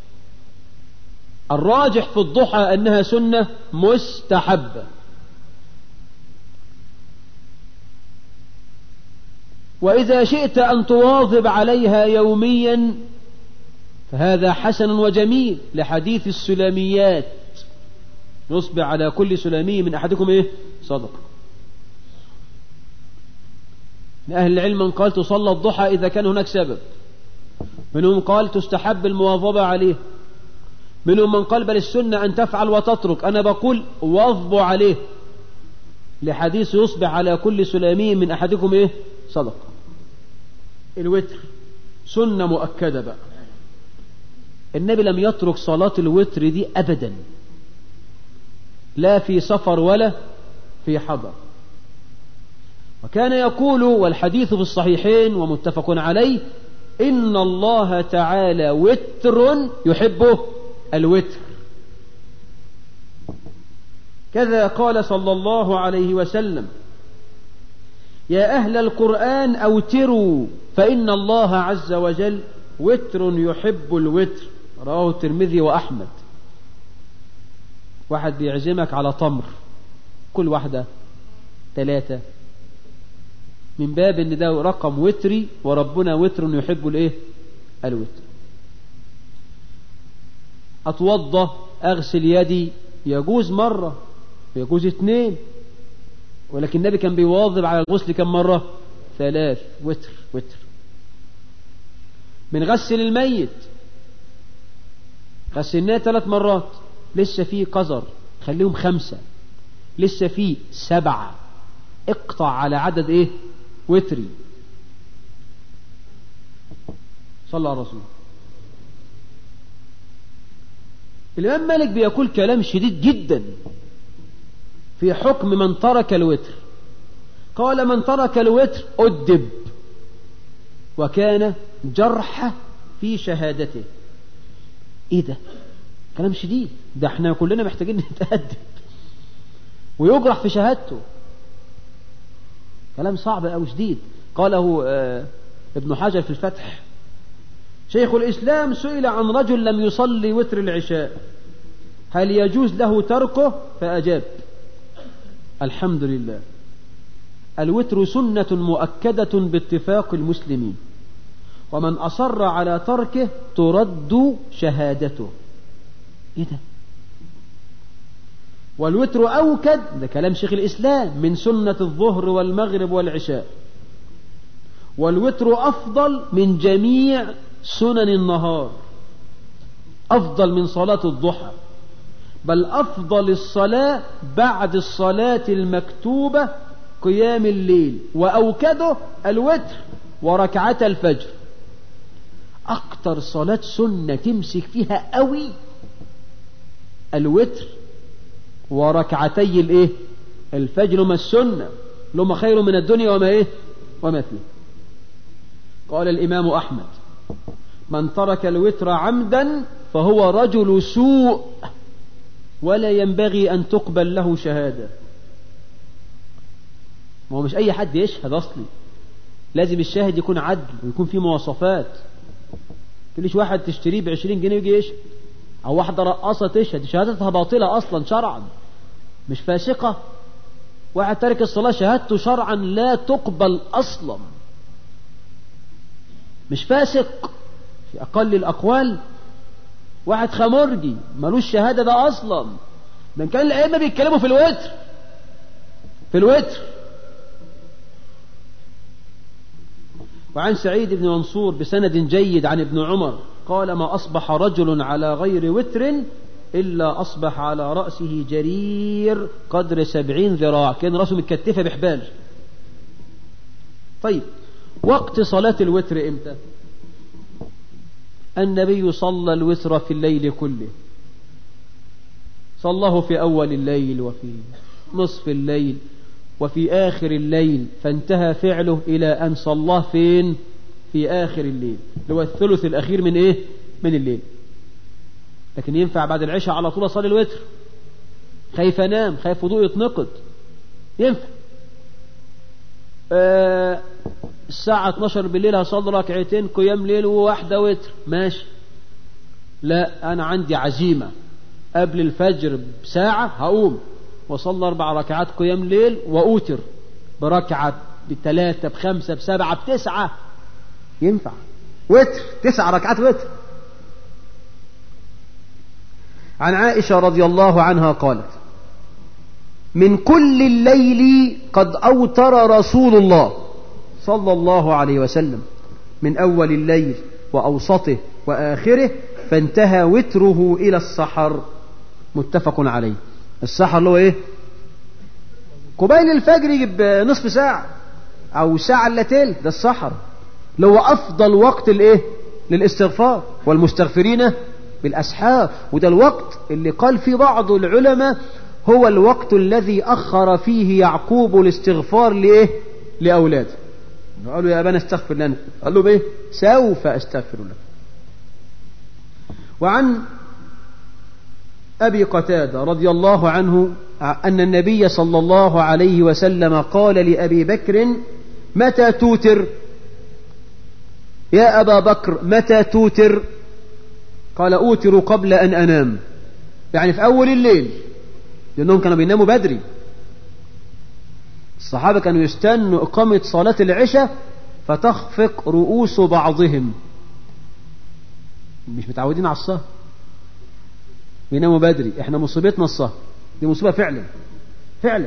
الراجح في الضحى أنها سنة مستحبة. وإذا شئت أن تواظب عليها يوميا فهذا حسن وجميل، لحديث السلاميات يصبح على كل سلامي من أحدكم إيه؟ صدقة. من أهل العلم من قال تصلى الضحى إذا كان هناك سبب، منهم قال تستحب المواظبة عليه، منهم من قال بل السنة أن تفعل وتترك. أنا بقول واظبوا عليه، لحديث يصبح على كل سلامي من أحدكم إيه؟ صدقة. الوتر سنة مؤكدة بقى، النبي لم يترك صلاة الوتر دي أبدا، لا في سفر ولا في حضر. وكان يقول، والحديث في الصحيحين ومتفق عليه، إن الله تعالى وتر يحبه الوتر. كذا قال صلى الله عليه وسلم: يا أهل القرآن أوتروا فإن الله عز وجل وتر يحب الوتر. رواه الترمذي وأحمد. واحد بيعزمك على تمر، كل واحدة ثلاثة، من باب ان ده رقم وتري، وربنا وتر يحب الايه؟ الوتر. اتوضى اغسل يدي، يجوز مرة ويجوز اثنين، ولكن النبي كان بيواظب على الغسل كم مرة؟ ثلاث. وتر وتر. من غسل الميت غسلناه ثلاث مرات، لسه فيه قذر خليهم خمسة، لسه فيه سبعة، اقطع على عدد ايه؟ وتري. صلى على الرسول. الإمام مالك بيقول كلام شديد جدا في حكم من ترك الوتر. قال: من ترك الوتر أدب، وكان جرح في شهادته. ايه ده؟ كلام شديد، ده احنا كلنا محتاجين نتأدب، ويجرح في شهادته. كلام صعب أو شديد. قاله آه ابن حجر في الفتح: شيخ الإسلام سئل عن رجل لم يصلي وتر العشاء هل يجوز له تركه؟ فأجاب: الحمد لله، الوتر سنة مؤكدة باتفاق المسلمين، ومن أصر على تركه ترد شهادته. ايه ده؟ والوتر أوكد، ده كلام شيخ الإسلام، من سنة الظهر والمغرب والعشاء. والوتر أفضل من جميع سنن النهار، أفضل من صلاة الضحى، بل أفضل الصلاة بعد الصلاة المكتوبة قيام الليل، وأوكده الوتر وركعة الفجر. أكتر صلاة سنة تمسك فيها قوي الوتر وركعتي الايه؟ الفجر. هما السنة، لما خير من الدنيا وما ايه؟ وما فيه. قال الإمام أحمد: من ترك الوتر عمدا فهو رجل سوء، ولا ينبغي أن تقبل له شهادة. ما هو مش أي حد يشهد أصلي، لازم الشاهد يكون عدل ويكون فيه مواصفات. كلش واحد تشتريه بعشرين جنيه ويجي يشهد، أو واحدة رقاصة تشهد، شهادتها باطلة أصلا شرعا، مش فاسقة. واحد ترك الصلاة شهادته شرعا لا تقبل أصلا، مش فاسق في أقل الأقوال. واحد خمرجي ملوش شهادة ده أصلا. ده كان الأئمة بيتكلموا في الوتر في الوتر وعن سعيد بن منصور بسند جيد عن ابن عمر قال: ما أصبح رجل على غير وتر إلا أصبح على رأسه جرير قدر سبعين ذراع، كان رأسه متكتفة بحبال. طيب، وقت صلاة الوتر إمتى؟ النبي صلى الوتر في الليل كله، صلاه في أول الليل وفي نصف الليل وفي آخر الليل، فانتهى فعله إلى أن صلاه فين؟ في آخر الليل، اللي هو الثلث الأخير من إيه؟ من الليل. لكن ينفع بعد العشاء على طول أصلي الوتر؟ خايف أنام، خايف وضوء يتنقض، ينفع. آه الساعة اتناشر بالليل هصلي ركعتين قيام ليل وواحدة وتر، ماشي. لا، أنا عندي عزيمة قبل الفجر بساعة هقوم وصلي أربع ركعات قيام ليل وأوتر بركعة بثلاثة بخمسة بسبعة بتسعة ينفع وتر، تسع ركعات وتر. عن عائشة رضي الله عنها قالت: من كل الليل قد أوتر رسول الله صلى الله عليه وسلم، من أول الليل وأوسطه وآخره، فانتهى وتره إلى السحر. متفق عليه. السحر اللي هو إيه؟ قبيل الفجر، يجيب نصف ساعة أو ساعة إلا تلت، ده السحر اللي هو أفضل وقت الإيه؟ للاستغفار، والمستغفرين بالأسحار. وده الوقت اللي قال فيه بعض العلماء هو الوقت الذي أخر فيه يعقوب الاستغفار لإيه؟ لأولاده. قالوا يا أبانا استغفر لنا، قال له بإيه؟ سوف أستغفر لك. وعن أبي قتادة رضي الله عنه أن النبي صلى الله عليه وسلم قال لأبي بكر: متى توتر يا أبا بكر؟ متى توتر؟ قال: أوتر قبل أن أنام، يعني في أول الليل، لأنهم كانوا بيناموا بدري. الصحابة كانوا يستنوا إقامة صلاة العشاء فتخفق رؤوس بعضهم، مش متعودين على السهر، بيناموا بدري. احنا مصيبتنا السهر، دي مصيبة فعلا فعلا.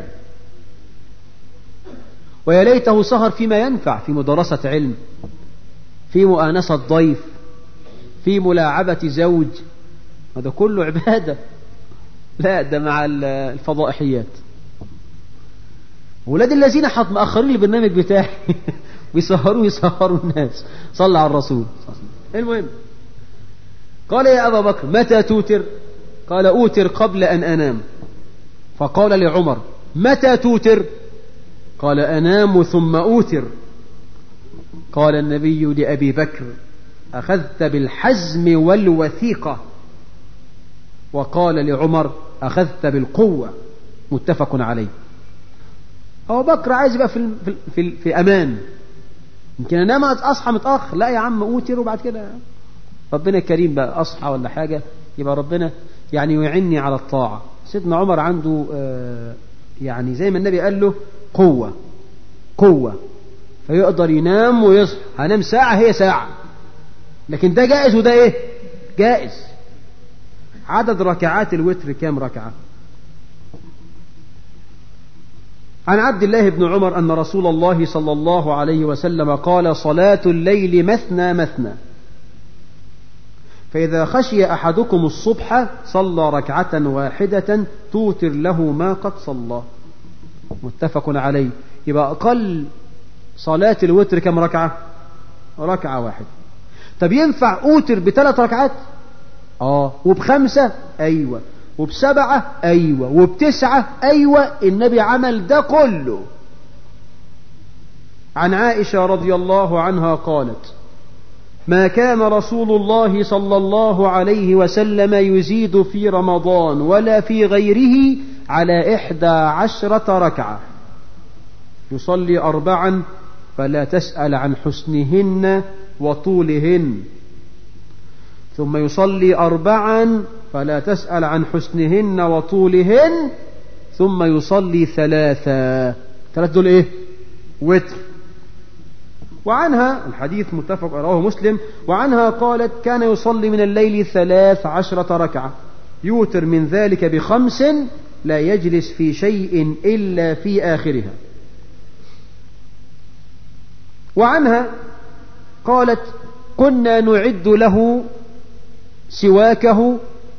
ويا ليته سهر فيما ينفع، في مدرسة علم، في مؤانسة ضيف، في ملاعبة زوج، هذا كله عبادة. لا، ده مع الفضائحيات. ولاد الذين حط مأخرين البرنامج بتاعي ويسهروا يسهروا الناس. صلى على الرسول. المهم قال: يا أبا بكر متى توتر؟ قال: أوتر قبل أن أنام. فقال لعمر: متى توتر؟ قال: أنام ثم أوتر. قال النبي لأبي بكر: أخذت بالحزم والوثيقة. وقال لعمر: أخذت بالقوة. متفق عليه. أبو بكر عايز يبقى في, في, في, في أمان. يمكن أنام أصحى متأخر، لا يا عم أوتر وبعد كده ربنا كريم بقى أصحى ولا حاجة، يبقى ربنا يعني يعني على الطاعة. سيدنا عمر عنده آه يعني زي ما النبي قال له قوة قوة، فيقدر ينام ويصحى. هنام ساعة هي ساعة، لكن ده جائز وده ايه؟ جائز. عدد ركعات الوتر كام ركعة؟ عن عبد الله بن عمر أن رسول الله صلى الله عليه وسلم قال: صلاة الليل مثنى مثنى، فإذا خشي أحدكم الصبح صلى ركعة واحدة توتر له ما قد صلى. متفق عليه. يبقى أقل صلاة الوتر كم ركعة؟ ركعة واحدة. طب ينفع أوتر بثلاث ركعات؟ آه. وبخمسة؟ أيوة. وبسبعة؟ أيوة. وبتسعة؟ أيوة. النبي عمل ده كله. عن عائشة رضي الله عنها قالت: ما كان رسول الله صلى الله عليه وسلم يزيد في رمضان ولا في غيره على إحدى عشرة ركعة، يصلي أربعا فلا تسأل عن حسنهن وطولهن، ثم يصلي أربعا فلا تسأل عن حسنهن وطولهن، ثم يصلي ثلاثا. ثلاث دول إيه؟ وتر. وعنها الحديث متفق رواه مسلم. وعنها قالت: كان يصلي من الليل ثلاث عشرة ركعة، يوتر من ذلك بخمس، لا يجلس في شيء إلا في آخرها. وعنها قالت: كنا نعد له سواكه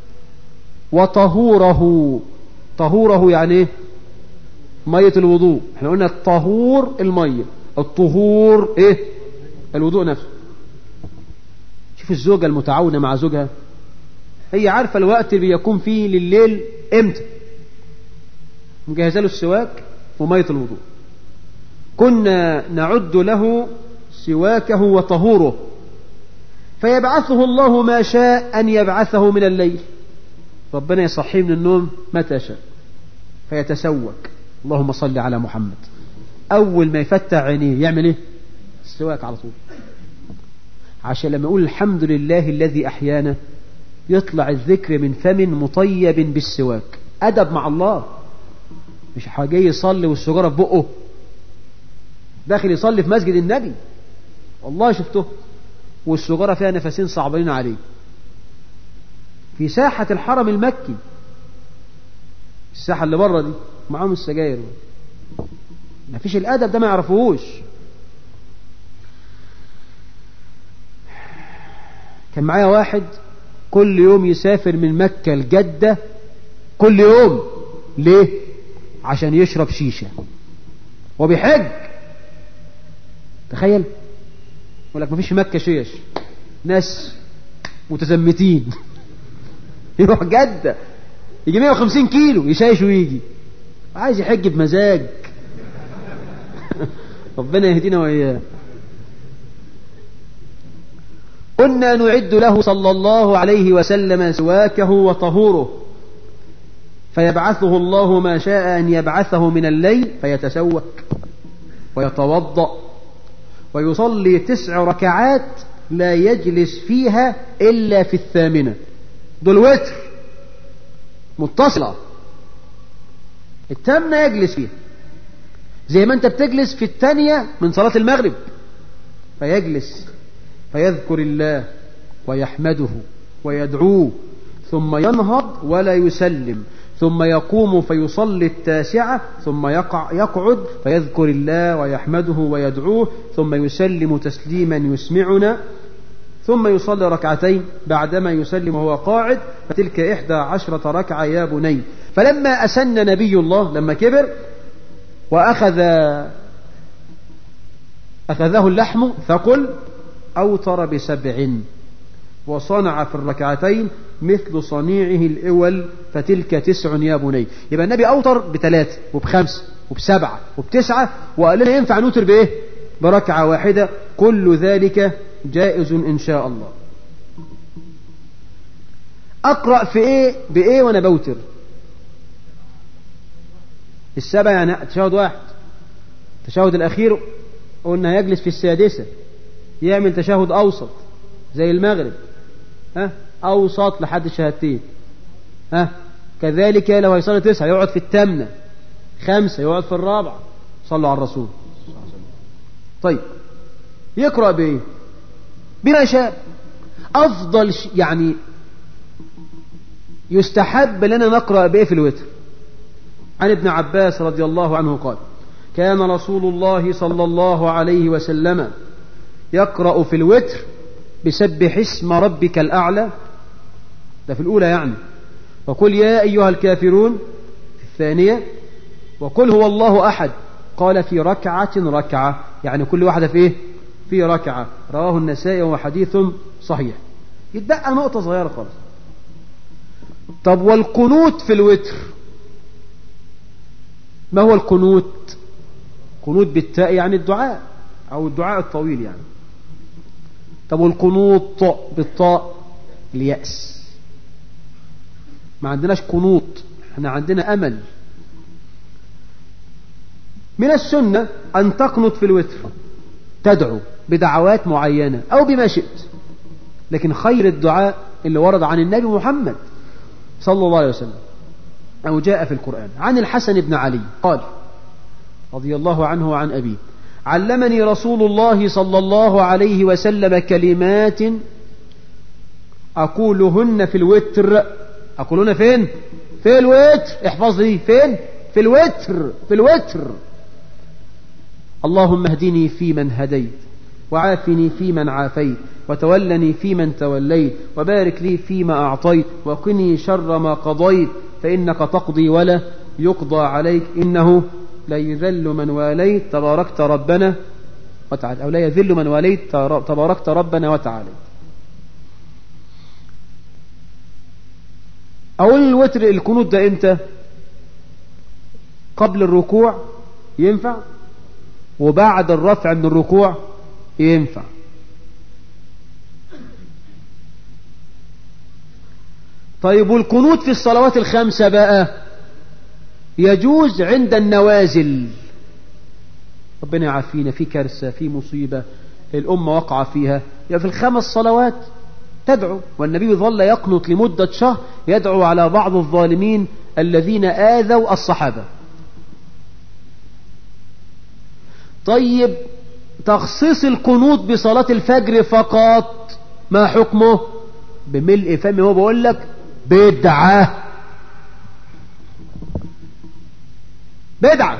وطهوره. طهوره يعني ايه؟ مية الوضوء. احنا قلنا الطهور المية، الطهور ايه؟ الوضوء نفسه. شوف الزوجة المتعاونة مع زوجها، هي عارفة الوقت اللي بيكون فيه لليل امتى، مجهزة له السواك ومية الوضوء. كنا نعد له سواكه وطهوره، فيبعثه الله ما شاء أن يبعثه من الليل. ربنا يصحيه من النوم متى شاء فيتسوك. اللهم صل على محمد. أول ما يفتح عينيه يعمل إيه؟ السواك على طول، عشان لما يقول الحمد لله الذي أحيانا يطلع الذكر من فم مطيب بالسواك. أدب مع الله، مش حاجة يصلي والسجارة في بقه. داخل يصلي في مسجد النبي، والله شفته، والسجارة فيها نفسين صعبين عليه في ساحة الحرم المكي، الساحة اللي بره دي معاهم السجاير، ما فيش الأدب ده، ما يعرفوش. كان معايا واحد كل يوم يسافر من مكة لجدة كل يوم، ليه؟ عشان يشرب شيشة وبيحج. تخيل، يقول لك ما فيش في مكة شيش، ناس متزمتين يروح جدة يجي مية وخمسين كيلو يشايش ويجي، عايز يحج بمزاج ربنا يهدينا وإياه. كنا نعد له صلى الله عليه وسلم سواكه وطهوره، فيبعثه الله ما شاء أن يبعثه من الليل فيتسوك ويتوضأ ويصلي تسع ركعات لا يجلس فيها إلا في الثامنة، دول وتر متصلة، التامنة يجلس فيها زي ما أنت بتجلس في الثانية من صلاة المغرب، فيجلس فيذكر الله ويحمده ويدعوه، ثم ينهض ولا يسلم، ثم يقوم فيصلي التاسعة، ثم يقع يقعد فيذكر الله ويحمده ويدعوه، ثم يسلم تسليما يسمعنا، ثم يصلي ركعتين بعدما يسلم وهو قاعد، فتلك إحدى عشرة ركعة يا بني. فلما أسن نبي الله، لما كبر وأخذ أخذه اللحم ثقل، أوتر بسبع، وصنع في الركعتين مثل صنيعه الأول، فتلك تسع يا بني. يبقى النبي أوتر بثلاثة وبخمسة وبسبعة وبتسعة، وقال لنا ينفع نوتر بإيه؟ بركعة واحدة. كل ذلك جائز إن شاء الله. أقرأ في إيه بإيه وأنا بوتر؟ السبع يعني تشهد واحد، التشهد الأخير قلنا يجلس في السادسة، يعمل تشهد أوسط زي المغرب، ها أوسط لحد الشهادتين، ها كذلك لو هيصلي تسعة يقعد في الثامنة، خمسة يقعد في الرابعة. صلوا على الرسول. طيب يقرأ بإيه؟ بما شاء. أفضل ش... يعني يستحب لنا نقرأ بإيه في الوتر. عن ابن عباس رضي الله عنه قال: كان رسول الله صلى الله عليه وسلم يقرأ في الوتر بسبح اسم ربك الأعلى، ده في الأولى يعني، وقل يا أيها الكافرون في الثانية، وقل هو الله أحد، قال في ركعة ركعة، يعني كل واحدة في إيه؟ في ركعة. رواه النسائي وهو حديث صحيح. يتبقى نقطة صغيرة خالص. طب والقنوت في الوتر، ما هو القنوت؟ قنوت بالتاء يعني الدعاء أو الدعاء الطويل يعني. طب والقنوط بالطاء اليأس. ما عندناش قنوط، احنا عندنا أمل. من السنة أن تقنط في الوتر، تدعو بدعوات معينة أو بما شئت، لكن خير الدعاء اللي ورد عن النبي محمد صلى الله عليه وسلم أو جاء في القرآن. عن الحسن بن علي قال رضي الله عنه وعن أبيه: علمني رسول الله صلى الله عليه وسلم كلمات أقولهن في الوتر. أقولهن فين؟ في الوتر. احفظ لي فين؟ في الوتر. في الوتر: اللهم اهدني فيمن هديت، وعافني فيمن عافيت، وتولني فيمن توليت، وبارك لي فيما أعطيت، وقني شر ما قضيت، فإنك تقضي ولا يقضى عليك، إنه لا يذل من واليت تباركت ربنا وتعالى، أو لا يذل من واليت تباركت ربنا وتعالى. أقول الوتر القنوت ده إمتى؟ قبل الركوع ينفع، وبعد الرفع من الركوع ينفع. طيب والقنوت في الصلوات الخمسة بقى يجوز عند النوازل. ربنا يعافينا، في كارثة، في مصيبة الأمة وقع فيها، يعني في الخمس صلوات تدعو. والنبي ظل يقنط لمدة شهر يدعو على بعض الظالمين الذين آذوا الصحابة. طيب تخصيص القنوت بصلاة الفجر فقط ما حكمه؟ بملء فمه هو بقول لك بدعة، بدعة.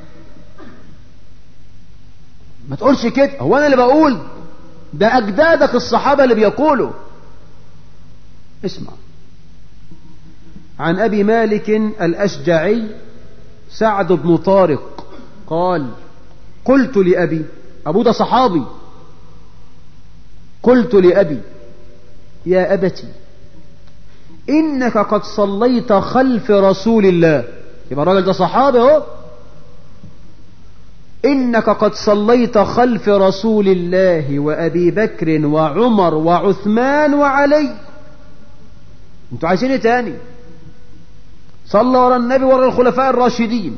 ما تقولش كده، هو انا اللي بقول؟ ده اجدادك الصحابة اللي بيقولوا. اسمع، عن ابي مالك الاشجعي سعد بن طارق قال قلت لأبي، أبو ده صحابي، قلت لأبي يا أبتي إنك قد صليت خلف رسول الله، يبقى الراجل ده صحابي اهو، إنك قد صليت خلف رسول الله وأبي بكر وعمر وعثمان وعلي. انتوا عايزين ايه تاني؟ صلى ورا النبي ورا الخلفاء الراشدين.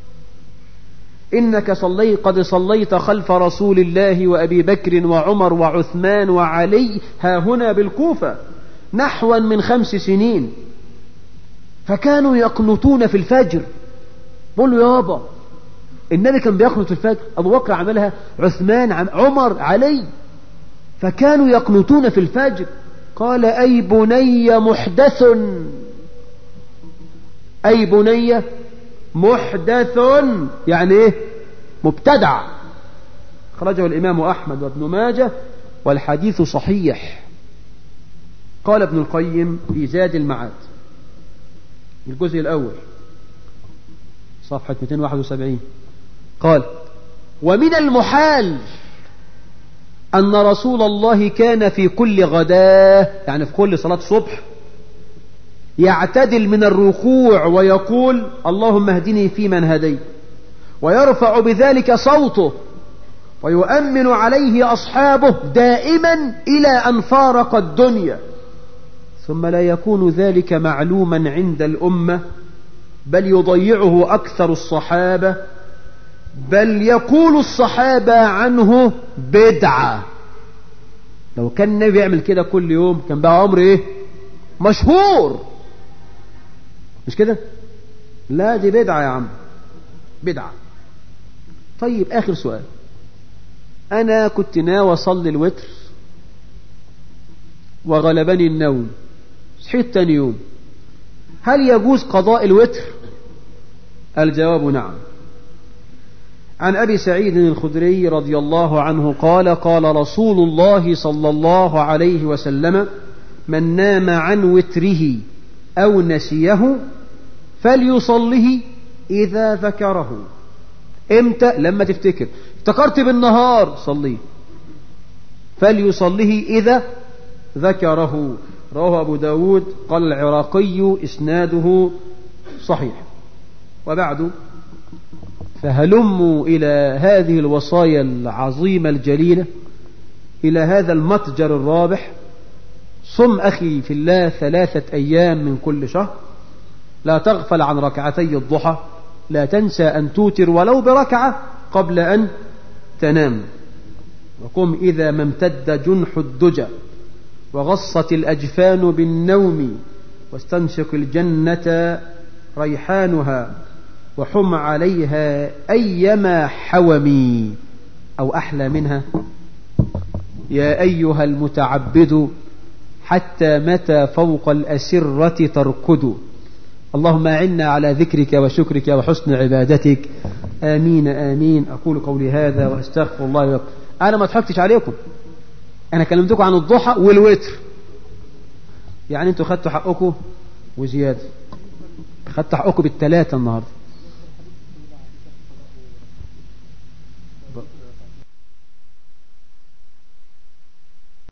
إنك صلي قد صليت خلف رسول الله وأبي بكر وعمر وعثمان وعلي ها هنا بالكوفة نحوا من خمس سنين، فكانوا يقنطون في الفجر. بقولوا يابا النبي كان بيقنط في الفجر، أبو بكر عملها، عثمان عم عمر علي، فكانوا يقنطون في الفجر. قال أي بني محدث، أي بني محدث يعني ايه؟ مبتدع. خرجه الإمام أحمد وابن ماجه والحديث صحيح. قال ابن القيم في زاد المعاد الجزء الأول صفحة مئتين وواحد وسبعين قال ومن المحال أن رسول الله كان في كل غداة، يعني في كل صلاة صبح، يعتدل من الركوع ويقول اللهم اهدني فيمن هديت، ويرفع بذلك صوته ويؤمن عليه أصحابه دائما إلى أن فارق الدنيا، ثم لا يكون ذلك معلوما عند الأمة، بل يضيعه أكثر الصحابة، بل يقول الصحابة عنه بدعة. لو كان النبي يعمل كده كل يوم كان بقى أمر إيه؟ مشهور، مش كده؟ لا دي بدعة يا عم، بدعة. طيب آخر سؤال، أنا كنت ناوي أصلي الوتر وغلبني النوم، صحيت تاني يوم، هل يجوز قضاء الوتر؟ الجواب نعم. عن أبي سعيد الخدري رضي الله عنه قال قال رسول الله صلى الله عليه وسلم من نام عن وتره أو نسيه فليصله إذا ذكره. إمتى؟ لما تفتكر، افتكرت بالنهار صليه، فليصله إذا ذكره. رواه أبو داود قال العراقي إسناده صحيح. وبعد فهلموا إلى هذه الوصايا العظيمة الجليلة، إلى هذا المتجر الرابح. صم أخي في الله ثلاثة أيام من كل شهر، لا تغفل عن ركعتي الضحى، لا تنسى أن توتر ولو بركعة قبل أن تنام، وقم إذا ما امتد جنح الدجى وغصت الأجفان بالنوم، واستنشق الجنة ريحانها وحم عليها أيما حومي، أو أحلى منها يا أيها المتعبد حتى متى فوق الأسرة تركد. اللهم أعنا على ذكرك وشكرك وحسن عبادتك، آمين آمين. أقول قولي هذا وأستغفر الله لكم. أنا ما ضحكتش عليكم، أنا كلمتكم عن الضحى والوتر، يعني أنتوا خدتوا حقكم وزيادة، خدتوا حقكم بالثلاثة النهاردة.